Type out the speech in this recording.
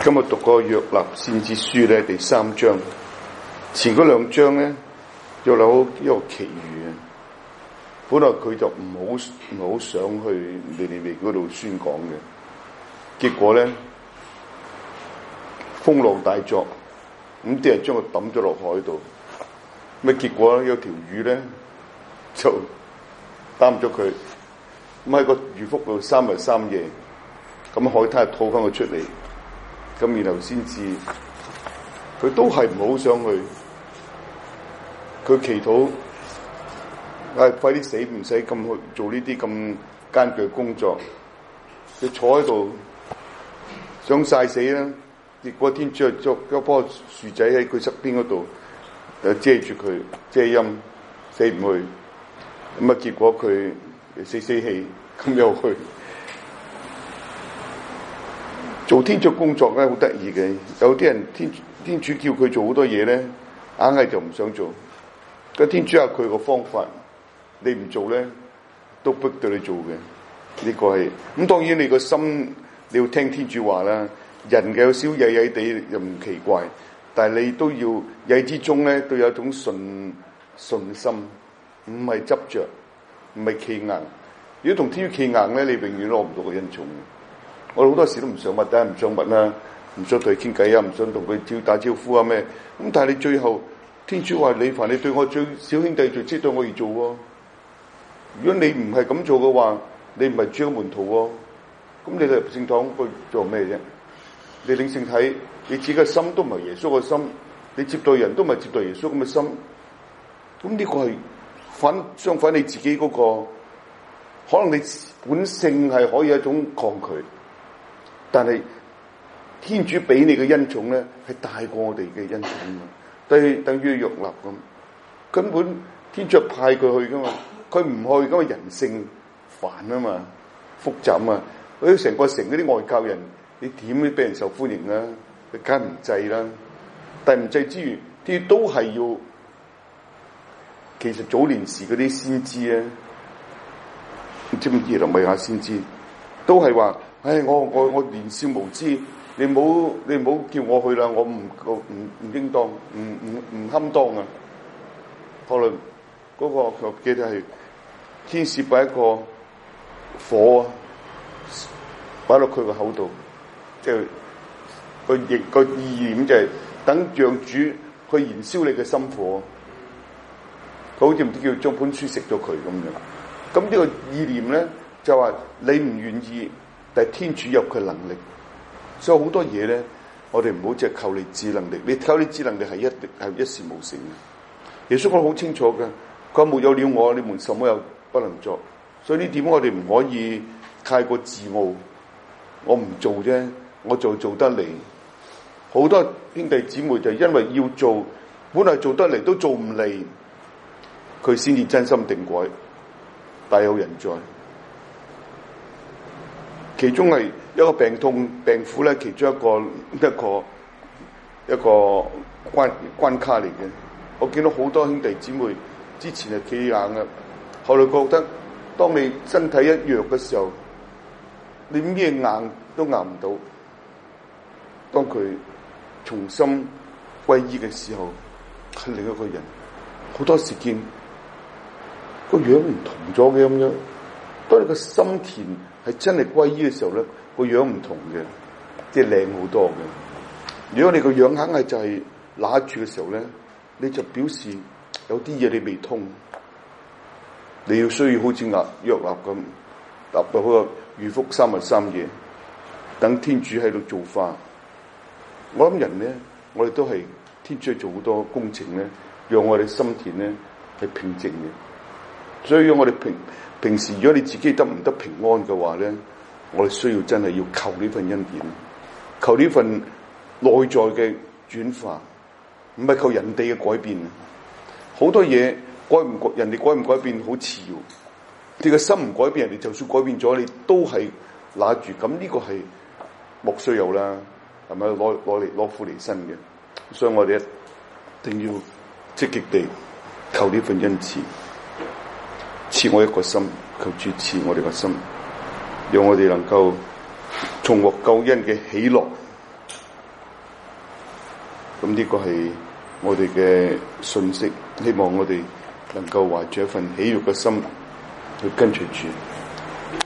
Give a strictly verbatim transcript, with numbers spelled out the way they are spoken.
今日讀個約納先知書咧，第三章，前嗰兩章咧，約納一個奇遇啊！本來佢就唔好唔好想去尼尼微嗰度宣講嘅，結果咧風浪大作，咁啲人將佢抌咗落海度，咁啊結果有條魚咧就擔咗佢，咁喺個魚腹度三日三夜，咁海灘就吐翻佢出嚟。咁然後先至，佢都係唔好想去。佢祈禱，唉、哎，快啲死，唔使咁去做呢啲咁艱巨嘅工作。佢坐喺度，想曬死啦。結果天主就捉一棵樹仔喺佢側邊嗰度，就遮住佢，遮陰，死唔去。咁啊，結果佢死死氣，咁又去。做天主工作咧好得意嘅，有啲人天天主叫佢做好多嘢咧，硬係就唔想做。個天主有佢個方法，你唔做咧，都逼到你做嘅。呢個係咁，當然你個心你要聽天主話啦。人嘅有少曳曳地又唔奇怪，但係你都要曳之中咧，都有一種信信心，唔係執着，唔係企硬。如果同天主企硬咧，你永遠攞唔到個恩寵。我好多時都唔想乜，但係唔想乜啦，唔想同佢傾偈啊，唔想同佢招打招呼啊咩。咁但係你最後天主話你凡你對我最小兄弟最即對我而做喎。如果你唔係咁做嘅話，你唔係主嘅門徒喎。咁你嚟聖堂去做咩啫？你領聖體，你自己嘅心都唔係耶穌嘅心，你接待人都唔係接待耶穌咁嘅心。咁呢個係反相反你自己嗰個，可能你本性係可以一種抗拒。但係天主俾你嘅恩寵咧，係大過我哋嘅恩寵啊！等於等於約納咁，根本天主派佢去噶嘛，佢唔去，咁啊人性煩啊嘛，複雜啊嘛，佢成個城嗰啲外教人，你點會俾人受歡迎啊？你梗係唔制啦！但係唔制之餘，啲都係要，其實早年時嗰啲先知咧，唔知乜嘢啦，米亞先知，都係話。唉，我我我年少無知，你唔好你唔好叫我去啦，我唔唔唔應當，唔唔唔堪當啊！後來嗰個我記得係天使擺一個火啊，擺落佢個口度，即係個意個意念就係等讓主去燃燒你嘅心火，佢好似唔知叫將本書食咗佢咁樣。咁呢個意念咧就話你唔願意。但係天主有佢能力，所以好多嘢咧，我哋唔好淨係靠你智能力。你靠你智能力係一定係一事無成嘅。耶穌講得好清楚嘅，佢話沒有了我，你們什麼又不能做。所以呢點我哋唔可以太過自傲。我唔做啫，我做做得嚟。好多兄弟姊妹就因為要做，本來做得嚟都做唔嚟，佢先至真心定改，大有人在。其中係一個病痛病苦咧，其中一個一個一個關關卡嚟嘅。我見到好多兄弟姊妹之前係企硬嘅，後來覺得當你身體一弱嘅時候，你咩硬都硬唔到。當佢重新皈依嘅時候，係另一個人。好多時見個樣唔同咗嘅咁樣。當你個心田係真係皈依嘅時候咧，個樣唔同嘅，即係靚好多嘅。如果你個樣硬係就係揦住嘅時候咧，你就表示有啲嘢你未通，你要需要好似押約納咁，踏到嗰個魚腹三日三夜，等天主喺度造化。我諗人咧，我哋都係天主去做好多工程咧，讓我哋心田咧係平靜嘅。所以我哋平。平時如果你自己得唔得平安嘅話咧，我哋需要真係要求呢份恩典，求呢份內在嘅轉化，唔係求人哋嘅改變。好多嘢改唔改，人哋改唔改變好次要。你個心唔改變，人哋就算改變咗，你都係拿住。咁呢個係莫須有啦，係咪攞攞嚟攞苦離身嘅？所以我哋一定要積極地求呢份恩賜。賜我一個心，求主賜我哋個心，讓我哋能夠重獲救恩嘅喜樂， 咁呢個係我哋嘅信息，希望我哋能夠懷住一份喜悅嘅心去跟隨主。